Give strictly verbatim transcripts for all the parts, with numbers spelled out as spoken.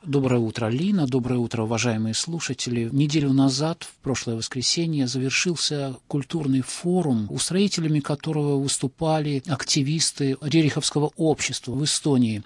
Доброе утро, Лина. Доброе утро, уважаемые слушатели. Неделю назад, в прошлое воскресенье, завершился культурный форум, устроителями которого выступали активисты Рериховского общества в Эстонии.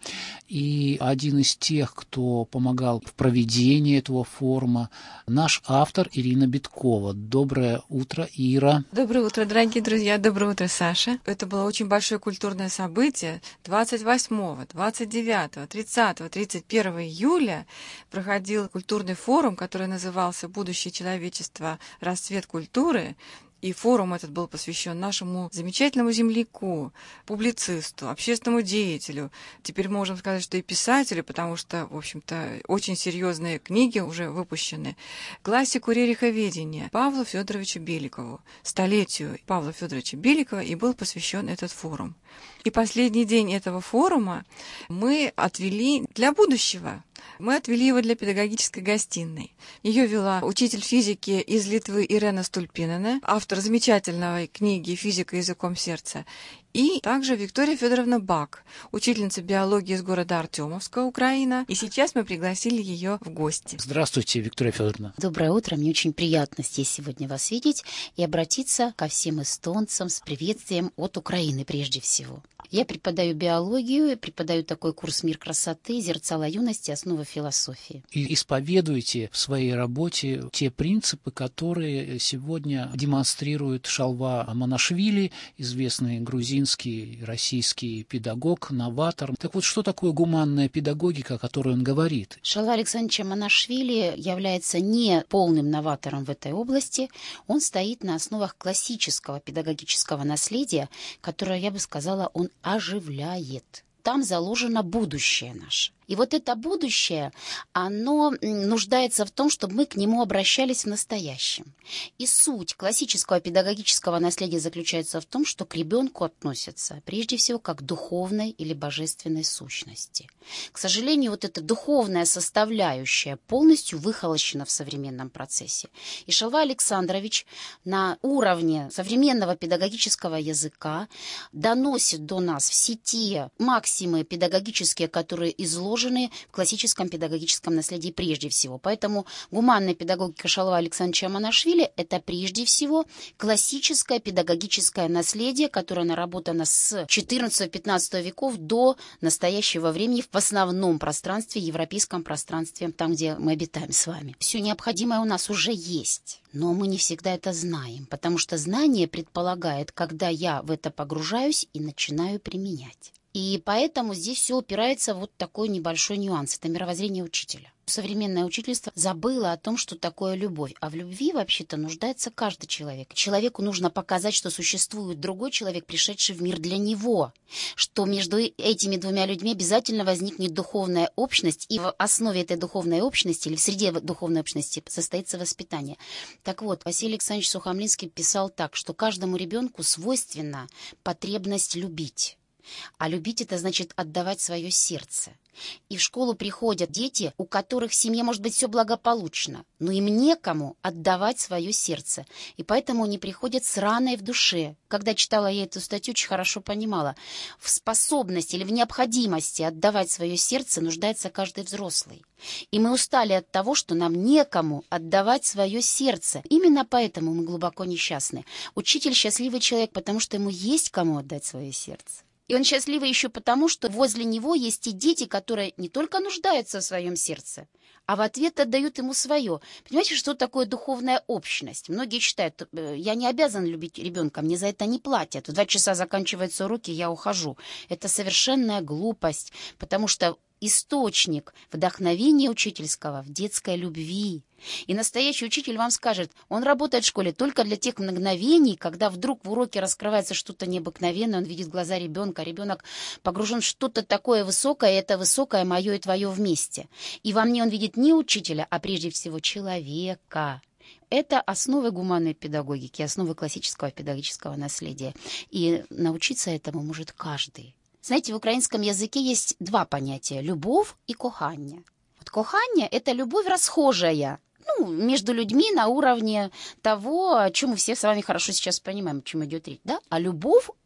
И один из тех, кто помогал в проведении этого форума, наш автор Ирина Биткова. Доброе утро, Ира. Доброе утро, дорогие друзья. Доброе утро, Саша. Это было очень большое культурное событие. двадцать восьмого, двадцать девятого, тридцатого, тридцать первого июля проходил культурный форум, который назывался «Будущее человечества. Расцвет культуры». И форум этот был посвящен нашему замечательному земляку, публицисту, общественному деятелю. Теперь можем сказать, что и писателю, потому что, в общем-то, очень серьезные книги уже выпущены. Классику рериховедения Павлу Федоровичу Беликову, столетию Павла Федоровича Беликова, и был посвящен этот форум. И последний день этого форума мы отвели для будущего. Мы отвели его для педагогической гостиной. Ее вела учитель физики из Литвы Ирена Стульпинена, автор замечательной книги «Физика языком сердца», и также Виктория Федоровна Бак, учительница биологии из города Артемовска, Украина. И сейчас мы пригласили ее в гости. Здравствуйте, Виктория Федоровна. Доброе утро. Мне очень приятно здесь сегодня вас видеть и обратиться ко всем эстонцам с приветствием от Украины прежде всего. Я преподаю биологию и преподаю такой курс «Мир красоты. Зерцало юности. Основы философии». И исповедуете в своей работе те принципы, которые сегодня демонстрирует Шалва Аманашвили, известный грузинский, российский педагог, новатор. Так вот, что такое гуманная педагогика, о которой он говорит? Шалва Александрович Аманашвили является не полным новатором в этой области. Он стоит на основах классического педагогического наследия, которое, я бы сказала, он оживляет. Там заложено будущее наше. И вот это будущее, оно нуждается в том, чтобы мы к нему обращались в настоящем. И суть классического педагогического наследия заключается в том, что к ребенку относятся прежде всего как к духовной или божественной сущности. К сожалению, вот эта духовная составляющая полностью выхолощена в современном процессе. И Шалва Александрович на уровне современного педагогического языка доносит до нас все те максимы педагогические, которые изложены в классическом педагогическом наследии прежде всего. Поэтому гуманная педагогика Шалва Александровича Аманашвили – это прежде всего классическое педагогическое наследие, которое наработано с четырнадцатого-пятнадцатого веков до настоящего времени в основном пространстве, европейском пространстве, там, где мы обитаем с вами. Все необходимое у нас уже есть. Но мы не всегда это знаем, потому что знание предполагает, когда я в это погружаюсь и начинаю применять. И поэтому здесь все упирается в вот такой небольшой нюанс. Это мировоззрение учителя. Современное учительство забыло о том, что такое любовь. А в любви вообще-то нуждается каждый человек. Человеку нужно показать, что существует другой человек, пришедший в мир для него. Что между этими двумя людьми обязательно возникнет духовная общность. И в основе этой духовной общности, или в среде духовной общности, состоится воспитание. Так вот, Василий Александрович Сухомлинский писал так, что каждому ребенку свойственна потребность любить. А любить — это значит отдавать свое сердце. И в школу приходят дети, у которых в семье, может быть, все благополучно, но им некому отдавать свое сердце. И поэтому они приходят с раной в душе. Когда читала я эту статью, очень хорошо понимала. В способности или в необходимости отдавать свое сердце нуждается каждый взрослый. И мы устали от того, что нам некому отдавать свое сердце. Именно поэтому мы глубоко несчастны. Учитель — счастливый человек, потому что ему есть кому отдать свое сердце. И он счастливый еще потому, что возле него есть и дети, которые не только нуждаются в своем сердце, а в ответ отдают ему свое. Понимаете, что такое духовная общность? Многие считают, я не обязан любить ребенка, мне за это не платят. В два часа заканчиваются уроки, я ухожу. Это совершенная глупость, потому что источник вдохновения учительского в детской любви. И настоящий учитель вам скажет, он работает в школе только для тех мгновений, когда вдруг в уроке раскрывается что-то необыкновенное, он видит глаза ребенка, ребенок погружен в что-то такое высокое, и это высокое мое и твое вместе. И во мне он видит не учителя, а прежде всего человека. Это основы гуманной педагогики, основы классического педагогического наследия. И научиться этому может каждый. Знаете, в украинском языке есть два понятия – любовь и кохання. Вот кохання – это любовь расхожая, ну, между людьми на уровне того, о чем мы все с вами хорошо сейчас понимаем, о чем идет речь. Да? А любовь,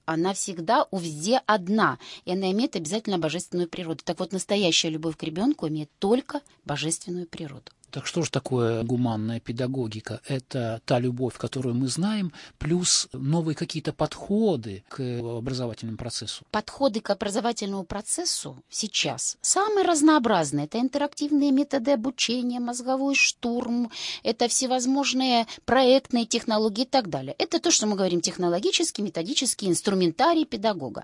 она всегда везде одна, и она имеет обязательно божественную природу. Так вот, настоящая любовь к ребенку имеет только божественную природу. Так что же такое гуманная педагогика? Это та любовь, которую мы знаем, плюс новые какие-то подходы к образовательному процессу. Подходы к образовательному процессу сейчас самые разнообразные. Это интерактивные методы обучения, мозговой штурм, это всевозможные проектные технологии и так далее. Это то, что мы говорим технологический, методический инструментарий педагога.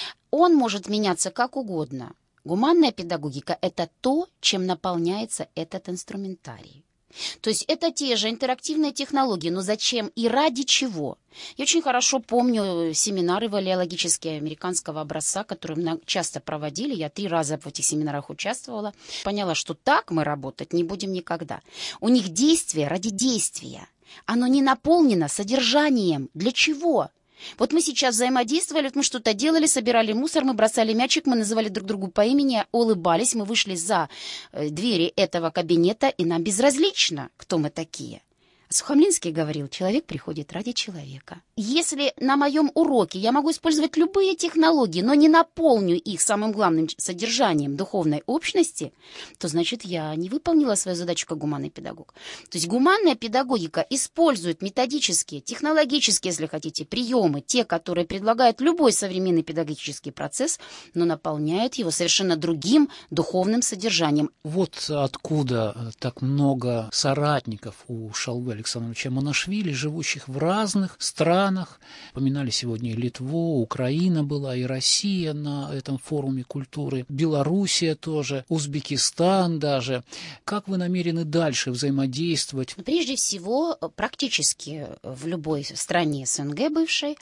Он может меняться как угодно. Гуманная педагогика – это то, чем наполняется этот инструментарий. То есть это те же интерактивные технологии, но зачем и ради чего? Я очень хорошо помню семинары валеологические американского образца, которые мы часто проводили. Я три раза в этих семинарах участвовала. Поняла, что так мы работать не будем никогда. У них действие ради действия. Оно не наполнено содержанием. Для чего? Вот мы сейчас взаимодействовали, вот мы что-то делали, собирали мусор, мы бросали мячик, мы называли друг другу по имени, улыбались, мы вышли за двери этого кабинета, и нам безразлично, кто мы такие. Сухомлинский говорил, человек приходит ради человека. Если на моем уроке я могу использовать любые технологии, но не наполню их самым главным содержанием духовной общности, то значит я не выполнила свою задачу как гуманный педагог. То есть гуманная педагогика использует методические, технологические, если хотите, приемы, те, которые предлагает любой современный педагогический процесс, но наполняет его совершенно другим духовным содержанием. Вот откуда так много соратников у Шалвы Александровича Монашвили, живущих в разных странах. Поминали сегодня и Литву, Украина была, и Россия на этом форуме культуры, Белоруссия тоже, Узбекистан даже. Как вы намерены дальше взаимодействовать? Прежде всего, практически в любой стране СНГ бывшей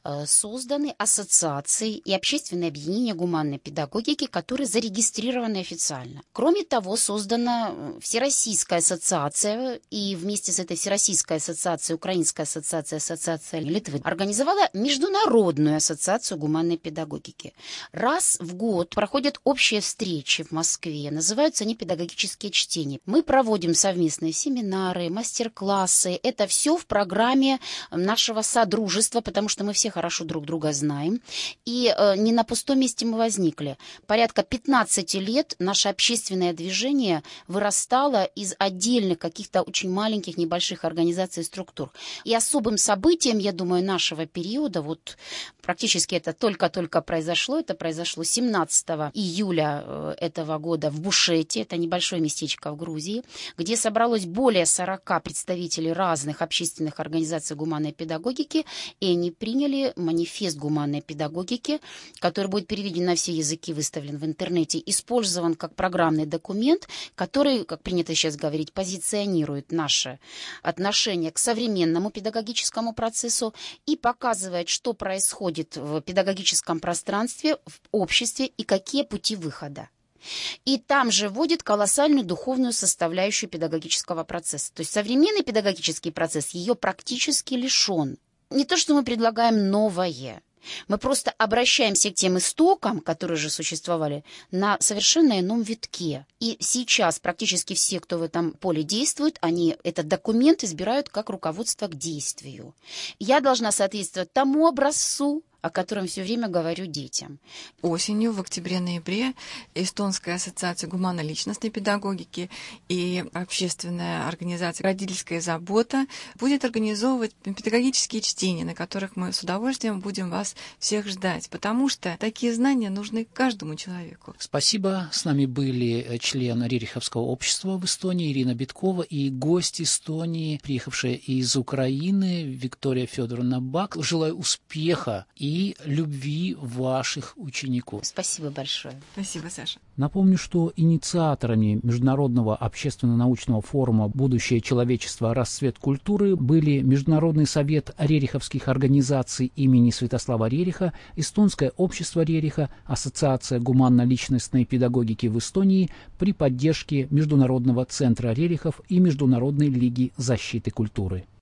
созданы ассоциации и общественные объединения гуманной педагогики, которые зарегистрированы официально. Кроме того, создана Всероссийская ассоциация, и вместе с этой Всероссийская ассоциация, Украинская ассоциация, ассоциация Литвы организовала Международную ассоциацию гуманной педагогики. Раз в год проходят общие встречи в Москве, называются они педагогические чтения. Мы проводим совместные семинары, мастер-классы. Это все в программе нашего содружества, потому что мы все хорошо друг друга знаем. И э, не на пустом месте мы возникли. Порядка пятнадцати лет наше общественное движение вырастало из отдельных каких-то очень маленьких, небольших организаций и структур. И особым событием, я думаю, нашего периода, вот практически это только-только произошло, это произошло семнадцатого июля этого года в Бушете, это небольшое местечко в Грузии, где собралось более сорока представителей разных общественных организаций гуманной педагогики, и они приняли манифест гуманной педагогики, который будет переведен на все языки, выставлен в интернете, использован как программный документ, который, как принято сейчас говорить, позиционирует наше отношение к современному педагогическому процессу и показывает, что происходит в педагогическом пространстве, в обществе и какие пути выхода. И там же вводит колоссальную духовную составляющую педагогического процесса. То есть современный педагогический процесс ее практически лишен. Не то, что мы предлагаем новое. Мы просто обращаемся к тем истокам, которые же существовали, на совершенно ином витке. И сейчас практически все, кто в этом поле действует, они этот документ избирают как руководство к действию. Я должна соответствовать тому образцу, о котором все время говорю детям. Осенью, в октябре-ноябре, Эстонская ассоциация гуманно-личностной педагогики и общественная организация «Родительская забота» будет организовывать педагогические чтения, на которых мы с удовольствием будем вас всех ждать, потому что такие знания нужны каждому человеку. Спасибо. С нами были член Рериховского общества в Эстонии Ирина Биткова и гость Эстонии, приехавшая из Украины, Виктория Федоровна Бак. Желаю успеха и и любви ваших учеников. Спасибо большое. Спасибо, Саша. Напомню, что инициаторами Международного общественно-научного форума «Будущее человечества. Расцвет культуры» были Международный совет рериховских организаций имени Святослава Рериха, Эстонское общество Рериха, Ассоциация гуманно-личностной педагогики в Эстонии при поддержке Международного центра Рерихов и Международной лиги защиты культуры.